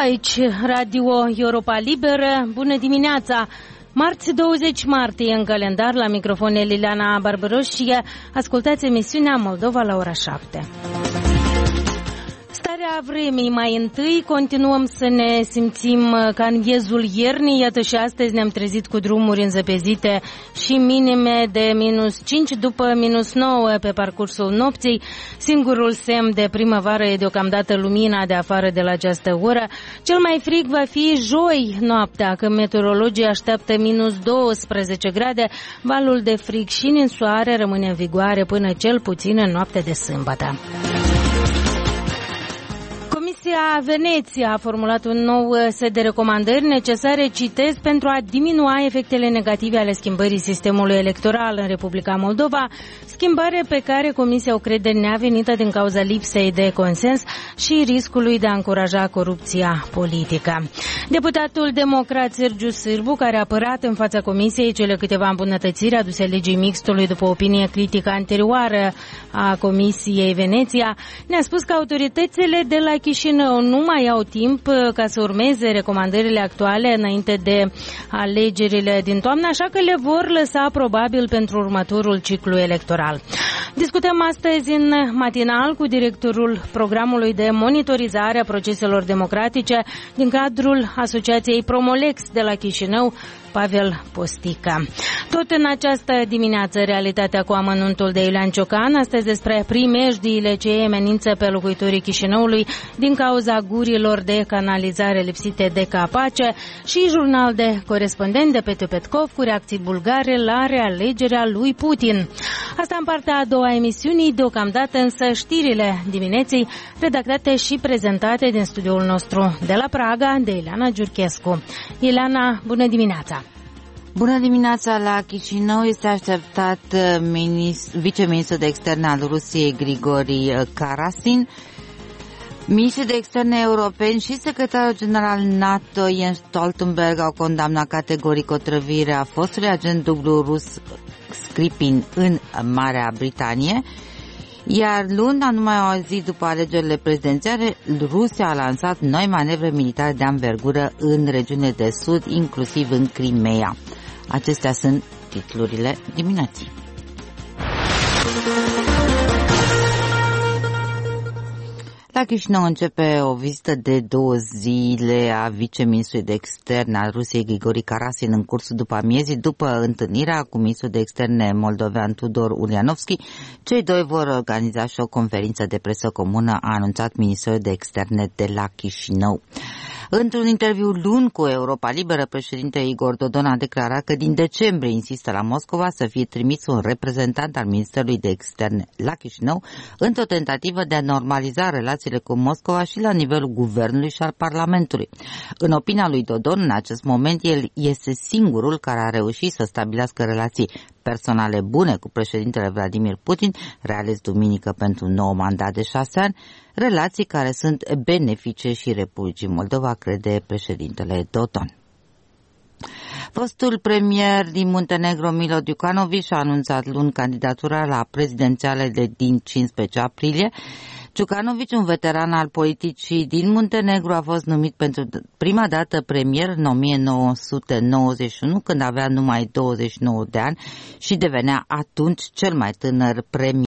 Aici, Radio Europa Liberă. Bună dimineața! Marți 20 martie în calendar, la microfon Liliana Barbaros și ascultați emisiunea Moldova la ora 7. Starea vremii mai întâi, continuăm să ne simțim ca în miezul iernii, iată și astăzi ne-am trezit cu drumuri înzăpezite și minime de -5 după -9 pe parcursul nopții. Singurul semn de primăvară e deocamdată lumina de afară de la această oră. Cel mai frig va fi joi noaptea, când meteorologii așteaptă -12 grade. Valul de frig și ninsoare rămâne în vigoare până cel puțin în noaptea de sâmbătă. Comisia Veneția a formulat un nou set de recomandări necesare, citez, pentru a diminua efectele negative ale schimbării sistemului electoral în Republica Moldova, schimbare pe care Comisia o crede neavenită din cauza lipsei de consens și riscului de a încuraja corupția politică. Deputatul democrat Sergiu Sârbu, care a apărat în fața Comisiei cele câteva îmbunătățiri aduse legii mixtului după opinie critică anterioară a Comisiei Veneția, ne-a spus că autoritățile de la Chișinău nu mai au timp ca să urmeze recomandările actuale înainte de alegerile din toamnă, așa că le vor lăsa probabil pentru următorul ciclu electoral. Discutăm astăzi în matinal cu directorul programului de monitorizare a proceselor democratice din cadrul Asociației Promolex de la Chișinău, Pavel Postică. Tot în această dimineață, realitatea cu amănuntul de Iulian Ciocan, astăzi despre primejdiile ce amenință pe locuitorii Chișinăului din cauza gurilor de canalizare lipsite de capace și jurnal de corespondent de Petru Petkov cu reacții bulgare la realegerea lui Putin. Asta în partea a doua emisiunii, deocamdată însă știrile dimineții redactate și prezentate din studioul nostru de la Praga de Ileana Giurchescu. Ileana, bună dimineața! Bună dimineața! La Chișinău este așteptat viceministrul de externe al Rusiei, Grigori Karasin. Ministrii de externe europeni și secretarul general NATO, Jens Stoltenberg, au condamnat categoric otrăvirea fostului agent dublu rus Skripin în Marea Britanie. Iar luni, la numai o zi după alegerile prezidențiale, Rusia a lansat noi manevre militare de anvergură în regiunile de sud, inclusiv în Crimea. Acestea sunt titlurile dimineții. La Chișinău începe o vizită de 2 zile a viceministrului de externe al Rusiei, Grigori Karasin, în cursul după amiezii, după întâlnirea cu ministrul de externe moldovean Tudor Ulianovski. Cei doi vor organiza și o conferință de presă comună, a anunțat Ministerul de Externe de la Chișinău. Într-un interviu luni cu Europa Liberă, președintele Igor Dodon a declarat că din decembrie insistă la Moscova să fie trimis un reprezentant al Ministerului de Externe la Chișinău într-o tentativă de a normaliza relațiile cu Moscova și la nivelul guvernului și al Parlamentului. În opinia lui Dodon, în acest moment, el este singurul care a reușit să stabilească relații personale bune cu președintele Vladimir Putin, reales duminică pentru un nou mandat de 6 ani, relații care sunt benefice și Republicii Moldova, crede președintele Dodon. Fostul premier din Muntenegro, Milo Đukanović, a anunțat luni candidatura la prezidențialele din 15 aprilie. Đukanović, un veteran al politicii din Muntenegru, a fost numit pentru prima dată premier în 1991, când avea numai 29 de ani și devenea atunci cel mai tânăr premier